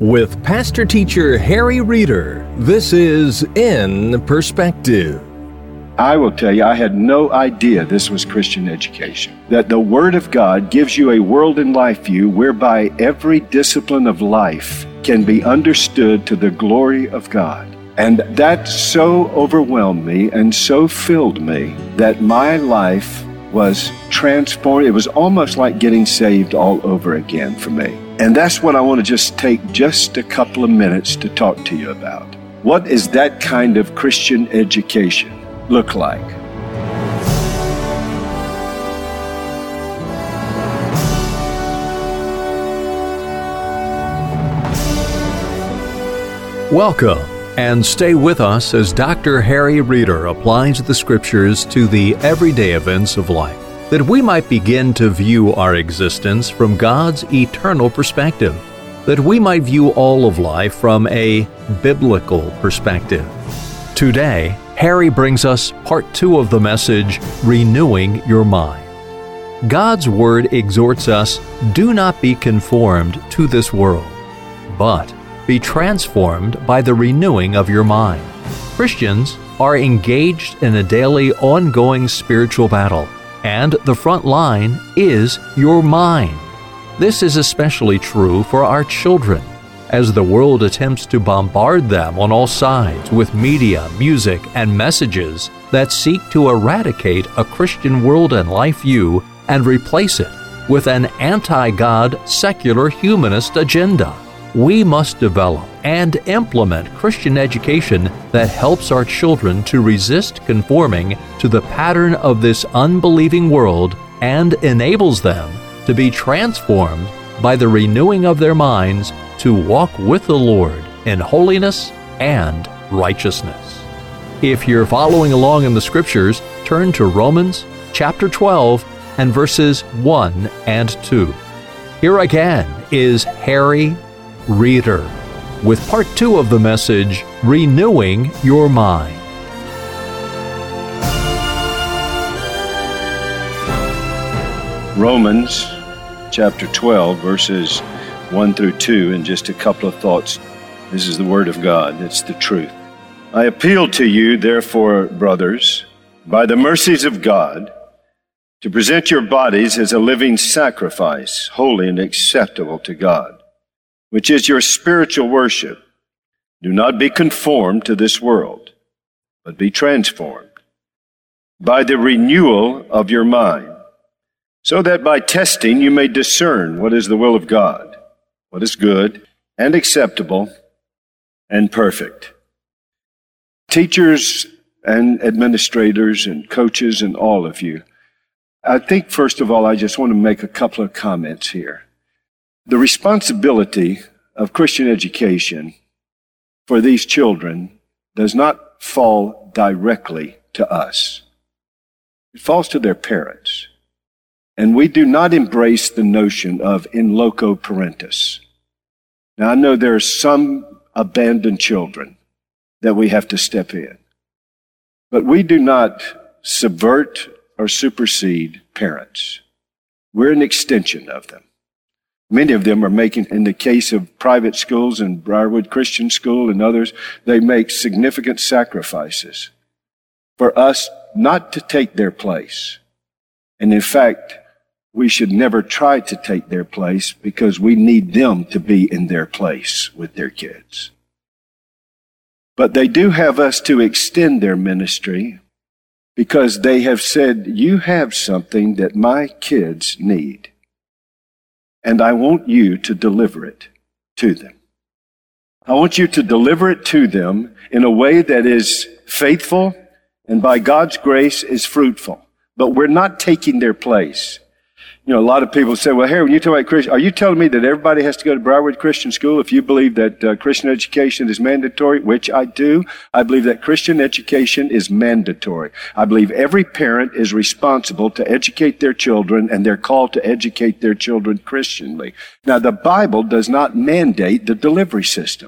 With Pastor Teacher Harry Reeder, this is In Perspective. I will tell you, I had no idea this was Christian education. That the Word of God gives you a world and life view whereby every discipline of life can be understood to the glory of God. And that so overwhelmed me and so filled me that my life was transformed. It was almost like getting saved all over again for me. And that's what I want to just take just a couple of minutes to talk to you about. What is that kind of Christian education look like? Welcome, and stay with us as Dr. Harry Reeder applies the Scriptures to the everyday events of life, that we might begin to view our existence from God's eternal perspective, that we might view all of life from a biblical perspective. Today, Harry brings us part 2 of the message, Renewing Your Mind. God's Word exhorts us, do not be conformed to this world, but be transformed by the renewing of your mind. Christians are engaged in a daily, ongoing spiritual battle, and the front line is your mind. This is especially true for our children, as the world attempts to bombard them on all sides with media, music, and messages that seek to eradicate a Christian world and life view and replace it with an anti-God, secular humanist agenda. We must develop and implement Christian education that helps our children to resist conforming to the pattern of this unbelieving world and enables them to be transformed by the renewing of their minds to walk with the Lord in holiness and righteousness. If you're following along in the Scriptures, turn to Romans chapter 12 and verses 1 and 2. Here again is Harry Reeder with part 2 of the message, Renewing Your Mind. Romans chapter 12, verses 1 through 2, and just a couple of thoughts. This is the Word of God. It's the truth. I appeal to you, therefore, brothers, by the mercies of God, to present your bodies as a living sacrifice, holy and acceptable to God, which is your spiritual worship. Do not be conformed to this world, but be transformed by the renewal of your mind, so that by testing you may discern what is the will of God, what is good and acceptable and perfect. Teachers and administrators and coaches and all of you, I think first of all I just want to make a couple of comments here. The responsibility of Christian education for these children does not fall directly to us. It falls to their parents. And we do not embrace the notion of in loco parentis. Now, I know there are some abandoned children that we have to step in. But we do not subvert or supersede parents. We're an extension of them. Many of them are making, in the case of private schools and Briarwood Christian School and others, they make significant sacrifices for us not to take their place. And in fact, we should never try to take their place because we need them to be in their place with their kids. But they do have us to extend their ministry because they have said, you have something that my kids need. And I want you to deliver it to them. I want you to deliver it to them in a way that is faithful and by God's grace is fruitful. But we're not taking their place. You know, a lot of people say, well, Harry, when you talk about Christian, are you telling me that everybody has to go to Briarwood Christian School if you believe that Christian education is mandatory, which I do? I believe that Christian education is mandatory. I believe every parent is responsible to educate their children, and they're called to educate their children Christianly. Now, the Bible does not mandate the delivery system.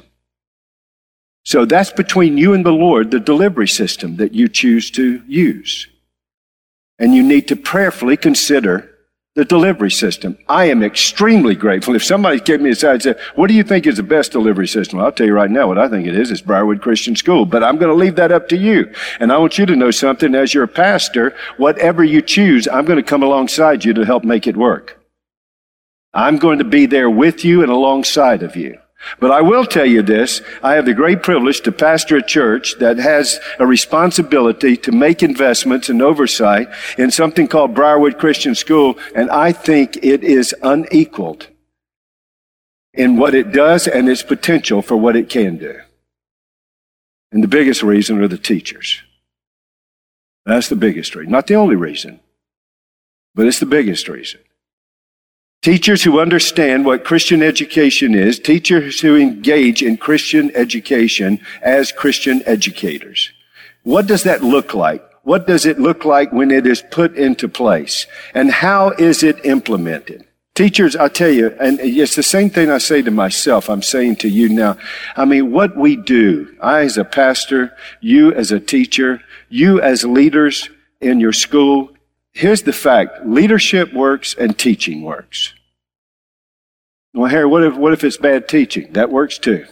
So that's between you and the Lord, the delivery system that you choose to use. And you need to prayerfully consider the delivery system. I am extremely grateful. If somebody gave me aside and said, what do you think is the best delivery system? I'll tell you right now what I think it is. It's Briarwood Christian School. But I'm going to leave that up to you. And I want you to know something. As your pastor, whatever you choose, I'm going to come alongside you to help make it work. I'm going to be there with you and alongside of you. But I will tell you this, I have the great privilege to pastor a church that has a responsibility to make investments and oversight in something called Briarwood Christian School, and I think it is unequaled in what it does and its potential for what it can do. And the biggest reason are the teachers. That's the biggest reason. Not the only reason, but it's the biggest reason. Teachers who understand what Christian education is, teachers who engage in Christian education as Christian educators. What does that look like? What does it look like when it is put into place? And how is it implemented? Teachers, I tell you, and it's the same thing I say to myself, I'm saying to you now. I mean, what we do, I as a pastor, you as a teacher, you as leaders in your school, here's the fact, leadership works and teaching works. Well, Harry, what if it's bad teaching? That works too.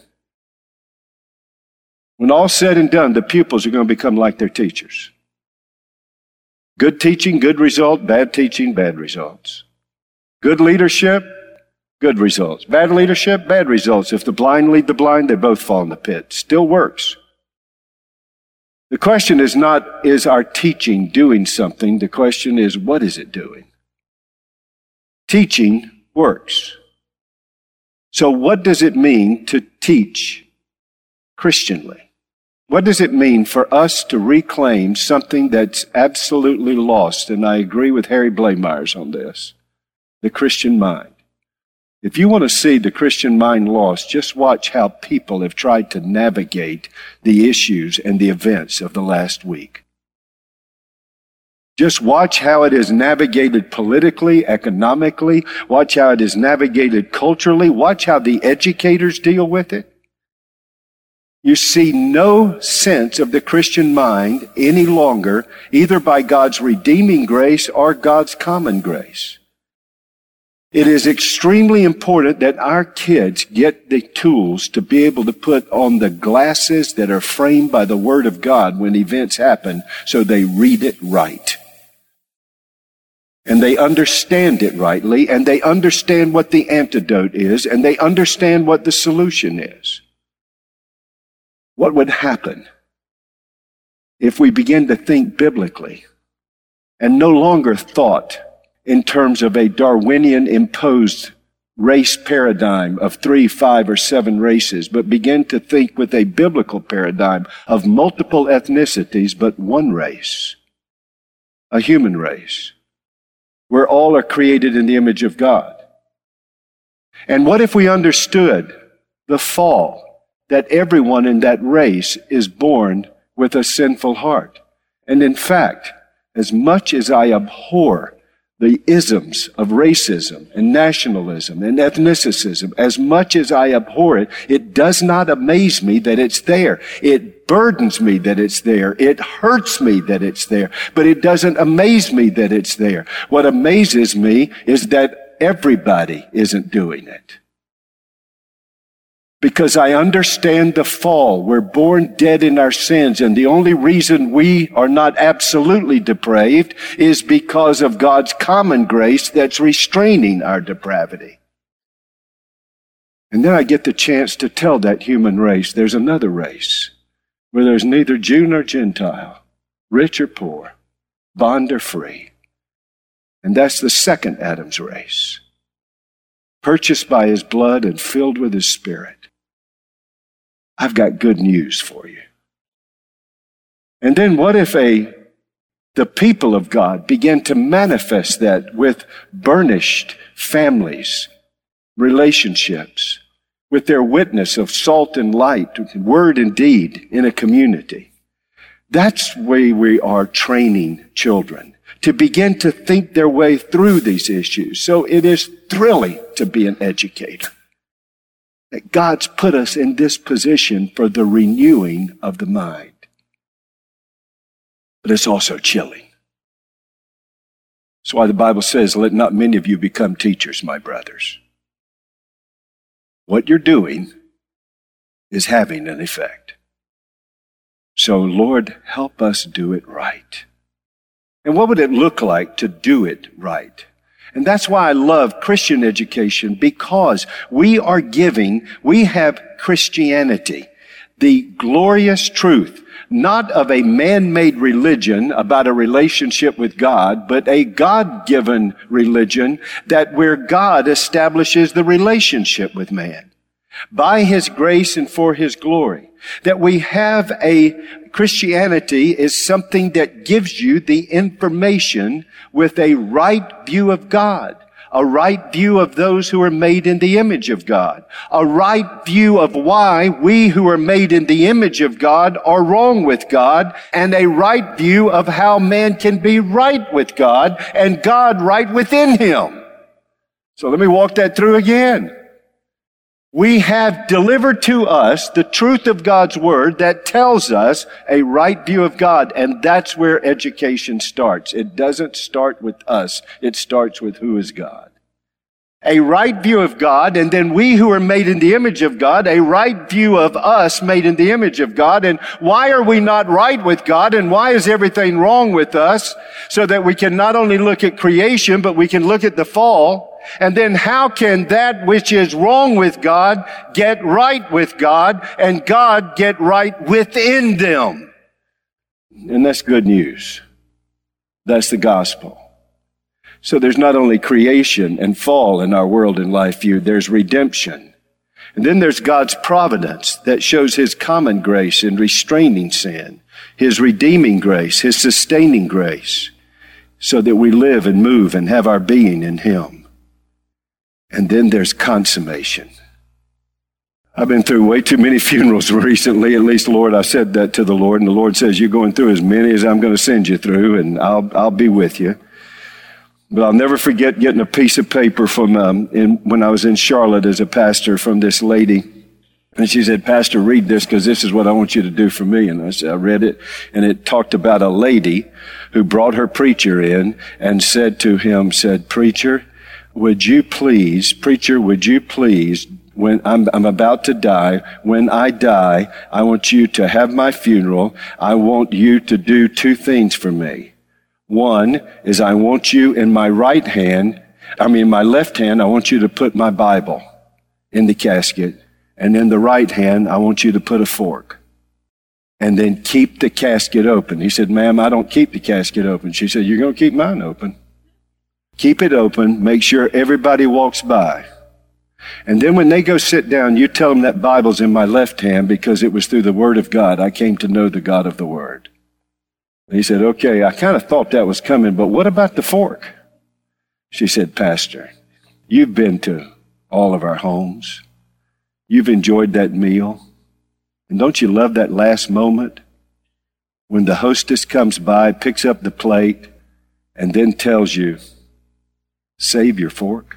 When all's said and done, the pupils are going to become like their teachers. Good teaching, good result. Bad teaching, bad results. Good leadership, good results. Bad leadership, bad results. If the blind lead the blind, they both fall in the pit. Still works. The question is not, is our teaching doing something? The question is, what is it doing? Teaching works. So what does it mean to teach Christianly? What does it mean for us to reclaim something that's absolutely lost? And I agree with Harry Blamires on this, the Christian mind. If you want to see the Christian mind lost, just watch how people have tried to navigate the issues and the events of the last week. Just watch how it is navigated politically, economically. Watch how it is navigated culturally. Watch how the educators deal with it. You see no sense of the Christian mind any longer, either by God's redeeming grace or God's common grace. It is extremely important that our kids get the tools to be able to put on the glasses that are framed by the Word of God when events happen, so they read it right. And they understand it rightly, and they understand what the antidote is, and they understand what the solution is. What would happen if we begin to think biblically and no longer thought in terms of a Darwinian imposed race paradigm of 3, 5, or 7 races, but begin to think with a biblical paradigm of multiple ethnicities, but one race, a human race, where all are created in the image of God? And what if we understood the fall, that everyone in that race is born with a sinful heart? And in fact, as much as I abhor the isms of racism and nationalism and ethnicism, as much as I abhor it, it does not amaze me that it's there. It burdens me that it's there. It hurts me that it's there. But it doesn't amaze me that it's there. What amazes me is that everybody isn't doing it. Because I understand the fall. We're born dead in our sins, and the only reason we are not absolutely depraved is because of God's common grace that's restraining our depravity. And then I get the chance to tell that human race there's another race where there's neither Jew nor Gentile, rich or poor, bond or free. And that's the second Adam's race, purchased by his blood and filled with his Spirit. I've got good news for you. And then what if the people of God begin to manifest that with burnished families, relationships, with their witness of salt and light, word and deed in a community? That's where we are training children to begin to think their way through these issues. So it is thrilling to be an educator, that God's put us in this position for the renewing of the mind. But it's also chilling. That's why the Bible says, let not many of you become teachers, my brothers. What you're doing is having an effect. So, Lord, help us do it right. And what would it look like to do it right? And that's why I love Christian education, because we have Christianity, the glorious truth, not of a man-made religion about a relationship with God, but a God-given religion where God establishes the relationship with man by His grace and for His glory. That we have Christianity is something that gives you the information with a right view of God, a right view of those who are made in the image of God, a right view of why we who are made in the image of God are wrong with God, and a right view of how man can be right with God and God right within him. So let me walk that through again. We have delivered to us the truth of God's Word that tells us a right view of God, and that's where education starts. It doesn't start with us. It starts with who is God. A right view of God, and then we who are made in the image of God, a right view of us made in the image of God, and why are we not right with God, and why is everything wrong with us, so that we can not only look at creation, but we can look at the fall. And then how can that which is wrong with God get right with God and God get right within them? And that's good news. That's the gospel. So there's not only creation and fall in our world and life view, there's redemption. And then there's God's providence that shows His common grace in restraining sin, His redeeming grace, His sustaining grace, so that we live and move and have our being in Him. And then there's consummation. I've been through way too many funerals recently. At least, Lord, I said that to the Lord, and the Lord says, you're going through as many as I'm going to send you through, and I'll be with you. But I'll never forget getting a piece of paper from when I was in Charlotte as a pastor from this lady. And she said, Pastor, read this because this is what I want you to do for me. And I read it, and it talked about a lady who brought her preacher in and said to him, Preacher, would you please, when I'm about to die, when I die, I want you to have my funeral. I want you to do two things for me. One is I want you in my left hand, I want you to put my Bible in the casket. And in the right hand, I want you to put a fork. And then keep the casket open. He said, ma'am, I don't keep the casket open. She said, you're going to keep mine open. Keep it open. Make sure everybody walks by. And then when they go sit down, you tell them that Bible's in my left hand because it was through the Word of God I came to know the God of the Word. And he said, okay, I kind of thought that was coming, but what about the fork? She said, Pastor, you've been to all of our homes. You've enjoyed that meal. And don't you love that last moment when the hostess comes by, picks up the plate, and then tells you, save your fork?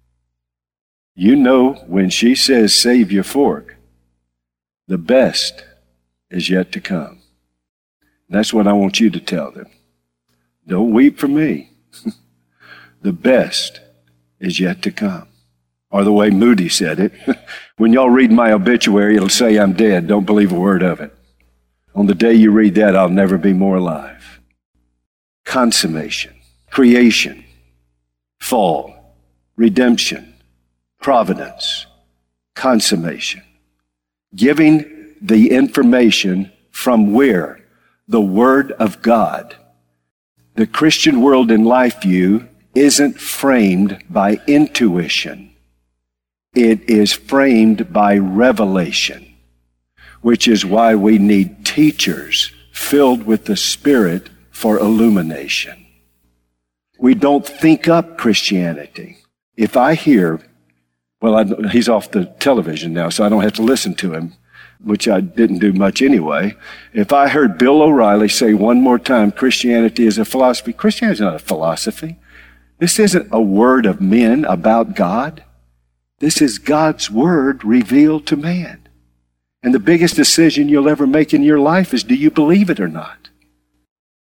You know, when she says save your fork, the best is yet to come. That's what I want you to tell them. Don't weep for me. The best is yet to come. Or the way Moody said it, when y'all read my obituary, it'll say I'm dead. Don't believe a word of it. On the day you read that, I'll never be more alive. Consummation, creation, fall, redemption, providence, consummation. Giving the information from where? The Word of God. The Christian world and life view isn't framed by intuition. It is framed by revelation, which is why we need teachers filled with the Spirit for illumination. We don't think up Christianity. If I hear, he's off the television now, so I don't have to listen to him, which I didn't do much anyway. If I heard Bill O'Reilly say one more time, Christianity is a philosophy. Christianity is not a philosophy. This isn't a word of men about God. This is God's Word revealed to man. And the biggest decision you'll ever make in your life is, do you believe it or not?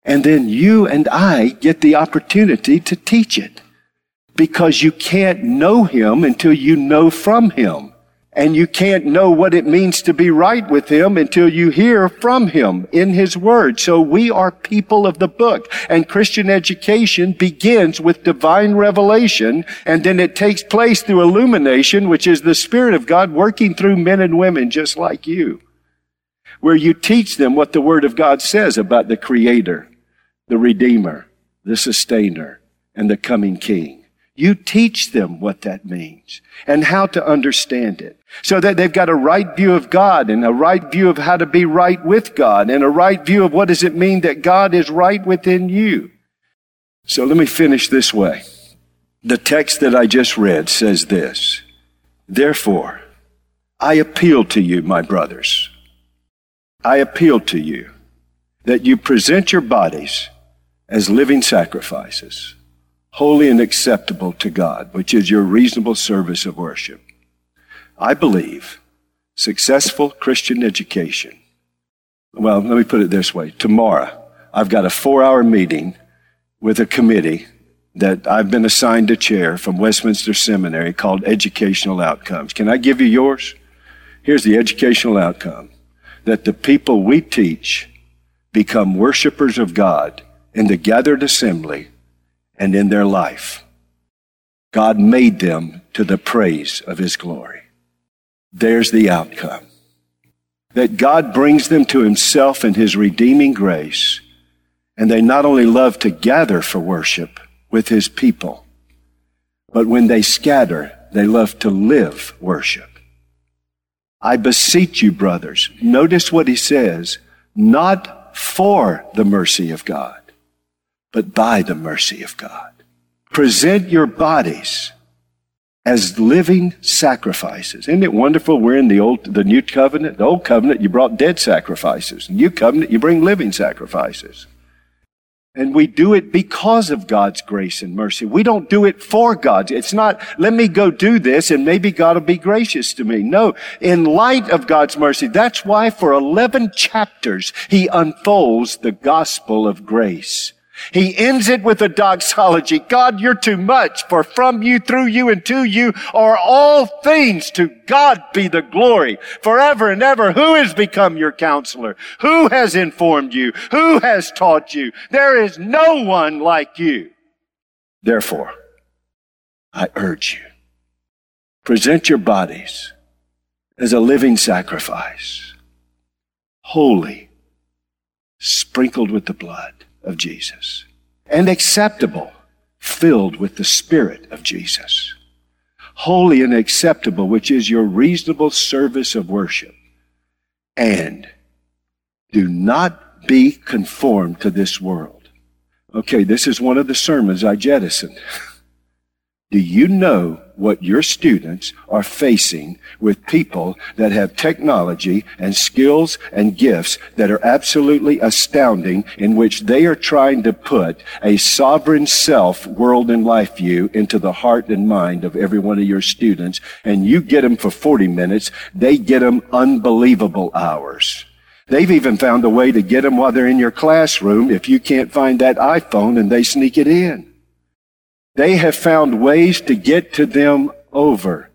And then you and I get the opportunity to teach it, because you can't know Him until you know from Him. And you can't know what it means to be right with Him until you hear from Him in His Word. So we are people of the book. And Christian education begins with divine revelation, and then it takes place through illumination, which is the Spirit of God working through men and women just like you, where you teach them what the Word of God says about the Creator, the Redeemer, the Sustainer, and the coming King. You teach them what that means and how to understand it, so that they've got a right view of God and a right view of how to be right with God and a right view of what does it mean that God is right within you. So let me finish this way. The text that I just read says this: "Therefore, I appeal to you, my brothers. I appeal to you that you present your bodies as living sacrifices, holy and acceptable to God, which is your reasonable service of worship." I believe successful Christian education. Well, let me put it this way. Tomorrow, I've got a 4-hour meeting with a committee that I've been assigned to chair from Westminster Seminary called Educational Outcomes. Can I give you yours? Here's the educational outcome: that the people we teach become worshipers of God in the gathered assembly and in their life. God made them to the praise of His glory. There's the outcome. That God brings them to Himself in His redeeming grace, and they not only love to gather for worship with His people, but when they scatter, they love to live worship. I beseech you, brothers, notice what he says, not for the mercy of God, but by the mercy of God. Present your bodies as living sacrifices. Isn't it wonderful? We're in the New Covenant. The Old Covenant, you brought dead sacrifices. The New Covenant, you bring living sacrifices. And we do it because of God's grace and mercy. We don't do it for God. It's not, let me go do this and maybe God will be gracious to me. No, in light of God's mercy. That's why for 11 chapters, He unfolds the gospel of grace. He ends it with a doxology. God, you're too much, for from you, through you, and to you are all things. To God be the glory forever and ever. Who has become your counselor? Who has informed you? Who has taught you? There is no one like you. Therefore, I urge you, present your bodies as a living sacrifice, holy, sprinkled with the blood of Jesus, and acceptable, filled with the Spirit of Jesus. Holy and acceptable, which is your reasonable service of worship. And do not be conformed to this world. Okay, this is one of the sermons I jettisoned. Do you know what your students are facing with people that have technology and skills and gifts that are absolutely astounding, in which they are trying to put a sovereign self world and life view into the heart and mind of every one of your students, and you get them for 40 minutes, they get them unbelievable hours. They've even found a way to get them while they're in your classroom if you can't find that iPhone and they sneak it in. They have found ways to get to them over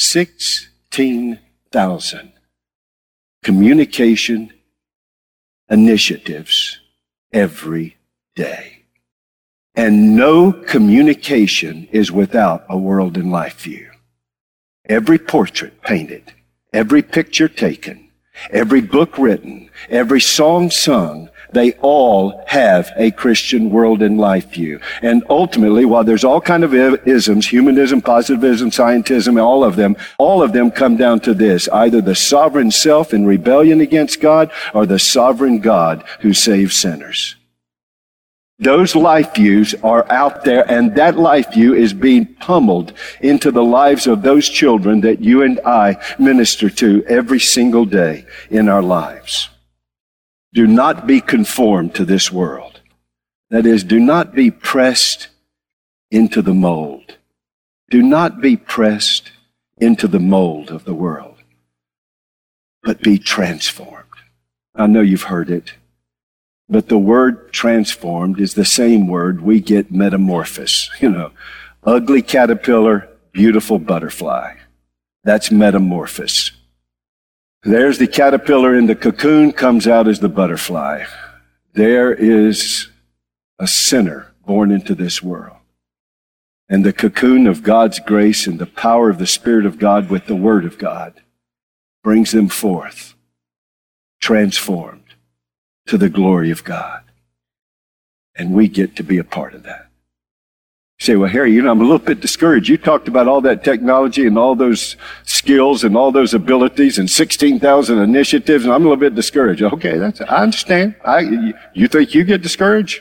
16,000 communication initiatives every day. And no communication is without a world and life view. Every portrait painted, every picture taken, every book written, every song sung, they all have a Christian world and life view. And ultimately, while there's all kind of isms, humanism, positivism, scientism, all of them come down to this: either the sovereign self in rebellion against God, or the sovereign God who saves sinners. Those life views are out there, and that life view is being pummeled into the lives of those children that you and I minister to every single day in our lives. Do not be conformed to this world. That is, do not be pressed into the mold. Do not be pressed into the mold of the world, but be transformed. I know you've heard it. But the word transformed is the same word we get metamorphosis. Ugly caterpillar, beautiful butterfly. That's metamorphosis. There's the caterpillar in the cocoon, comes out as the butterfly. There is a sinner born into this world. And the cocoon of God's grace and the power of the Spirit of God with the Word of God brings them forth, transformed to the glory of God. And we get to be a part of that. You say, well, Harry, I'm a little bit discouraged. You talked about all that technology and all those skills and all those abilities and 16,000 initiatives, and I'm a little bit discouraged. Okay, I understand. You think you get discouraged?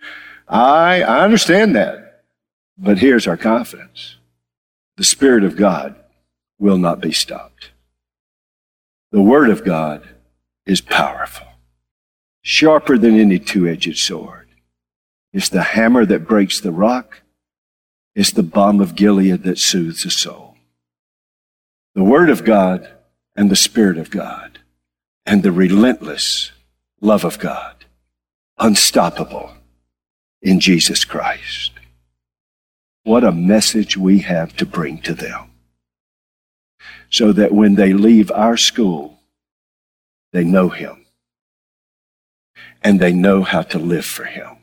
I understand that. But here's our confidence. The Spirit of God will not be stopped. The Word of God is powerful, sharper than any two-edged sword. It's the hammer that breaks the rock. It's the balm of Gilead that soothes the soul. The Word of God and the Spirit of God and the relentless love of God, unstoppable in Jesus Christ. What a message we have to bring to them, so that when they leave our school, they know Him and they know how to live for Him,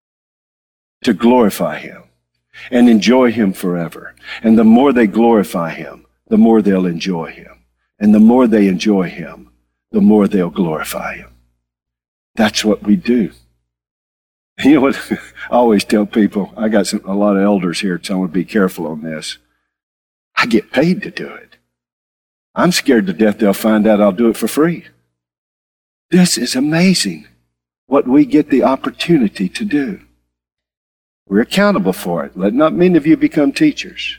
to glorify Him and enjoy Him forever. And the more they glorify Him, the more they'll enjoy Him. And the more they enjoy Him, the more they'll glorify Him. That's what we do. You know what I always tell people? I got a lot of elders here, so I want to be careful on this. I get paid to do it. I'm scared to death they'll find out I'll do it for free. This is amazing what we get the opportunity to do. We're accountable for it. Let not many of you become teachers.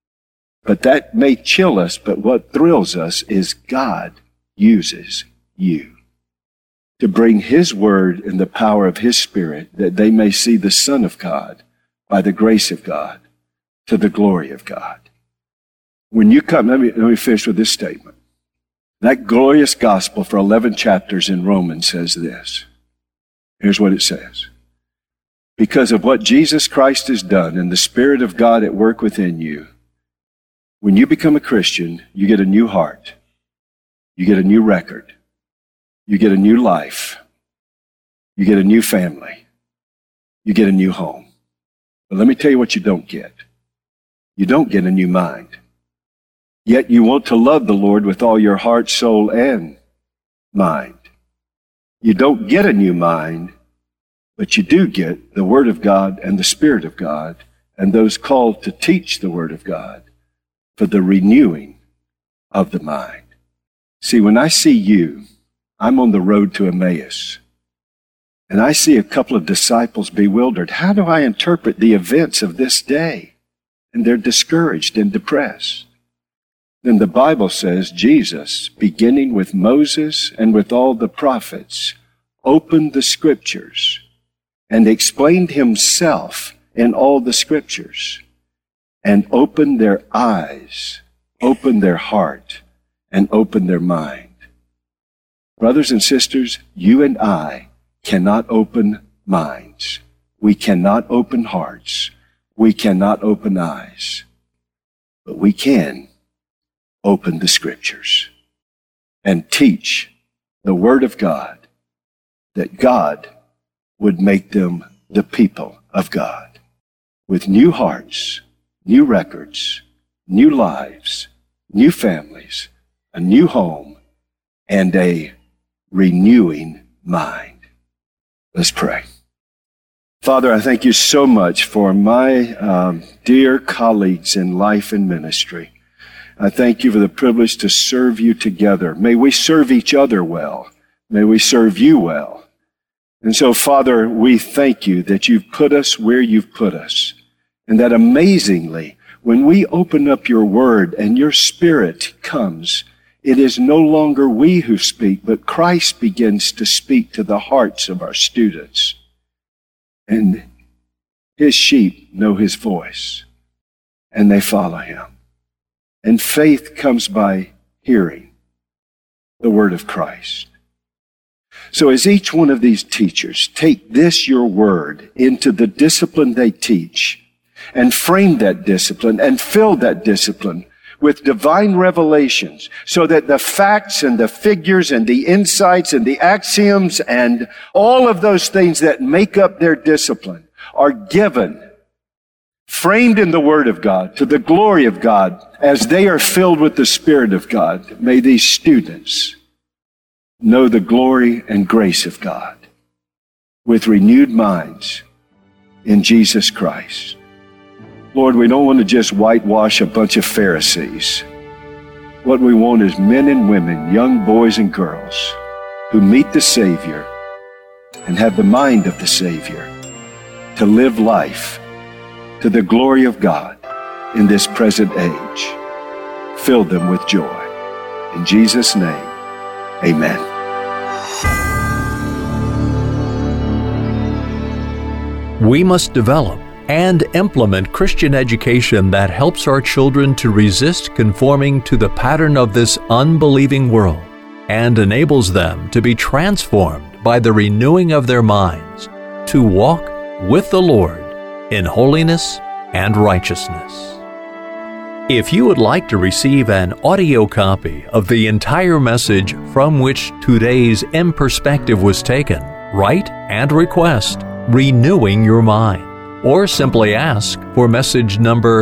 But that may chill us, but what thrills us is God uses you to bring His Word and the power of His Spirit, that they may see the Son of God by the grace of God to the glory of God. When you come, let me finish with this statement. That glorious gospel for 11 chapters in Romans says this. Here's what it says. Because of what Jesus Christ has done and the Spirit of God at work within you, when you become a Christian, you get a new heart. You get a new record. You get a new life. You get a new family. You get a new home. But let me tell you what you don't get. You don't get a new mind. Yet you want to love the Lord with all your heart, soul, and mind. You don't get a new mind, but you do get the Word of God and the Spirit of God and those called to teach the Word of God for the renewing of the mind. See, when I see you, I'm on the road to Emmaus, and I see a couple of disciples bewildered. How do I interpret the events of this day? And they're discouraged and depressed. Then the Bible says Jesus, beginning with Moses and with all the prophets, opened the Scriptures and explained Himself in all the Scriptures, and opened their eyes, opened their heart, and opened their mind. Brothers and sisters, you and I cannot open minds. We cannot open hearts. We cannot open eyes. But we can open the Scriptures and teach the Word of God, that God would make them the people of God with new hearts, new records, new lives, new families, a new home, and a renewing mind. Let's pray. Father, I thank you so much for my dear colleagues in life and ministry. I thank you for the privilege to serve you together. May we serve each other well. May we serve you well. And so, Father, we thank you that you've put us where you've put us, and that amazingly, when we open up your word and your Spirit comes, it is no longer we who speak, but Christ begins to speak to the hearts of our students. And His sheep know His voice, and they follow Him. And faith comes by hearing the word of Christ. So as each one of these teachers take this, your word, into the discipline they teach, and frame that discipline and fill that discipline with divine revelations, so that the facts and the figures and the insights and the axioms and all of those things that make up their discipline are given, framed in the Word of God, to the glory of God, as they are filled with the Spirit of God. May these students know the glory and grace of God with renewed minds in Jesus Christ. Lord, we don't want to just whitewash a bunch of Pharisees. What we want is men and women, young boys and girls, who meet the Savior and have the mind of the Savior to live life to the glory of God in this present age. Fill them with joy. In Jesus' name, amen. We must develop and implement Christian education that helps our children to resist conforming to the pattern of this unbelieving world and enables them to be transformed by the renewing of their minds to walk with the Lord in holiness and righteousness. If you would like to receive an audio copy of the entire message from which today's In Perspective was taken, write and request Renewing Your Mind, or simply ask for message number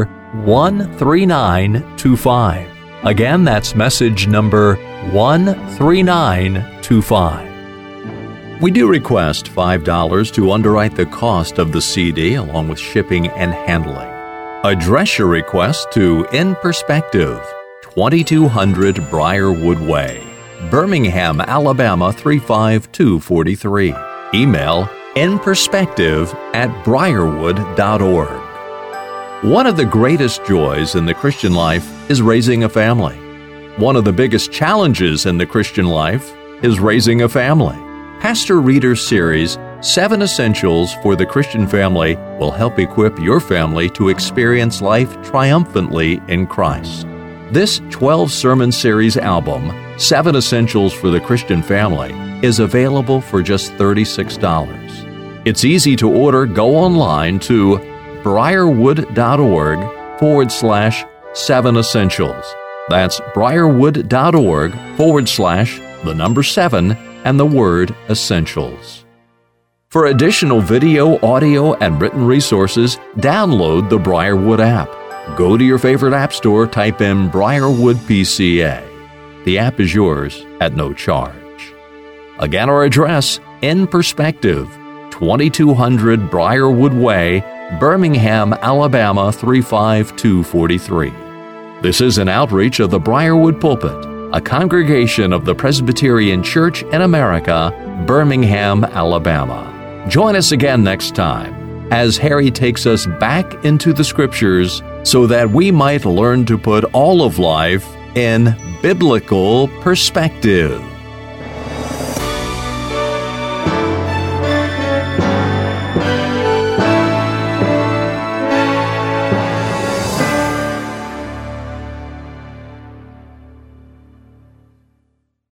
13925. Again, that's message number 13925. We do request $5 to underwrite the cost of the CD along with shipping and handling. Address your request to In Perspective, 2200 Briarwood Way, Birmingham, Alabama 35243. Email inperspective@briarwood.org. One of the greatest joys in the Christian life is raising a family. One of the biggest challenges in the Christian life is raising a family. Pastor Reeder's series, 7 Essentials for the Christian Family, will help equip your family to experience life triumphantly in Christ. This 12-sermon series album, 7 Essentials for the Christian Family, is available for just $36. It's easy to order. Go online to briarwood.org/7 Essentials. That's briarwood.org/7 and the word essentials. For additional video, audio, and written resources, download the Briarwood app. Go to your favorite app store, type in Briarwood PCA. The app is yours at no charge. Again, our address, In Perspective, 2200 Briarwood Way, Birmingham, Alabama 35243. This is an outreach of the Briarwood Pulpit, a congregation of the Presbyterian Church in America, Birmingham, Alabama. Join us again next time as Harry takes us back into the Scriptures so that we might learn to put all of life in biblical perspective.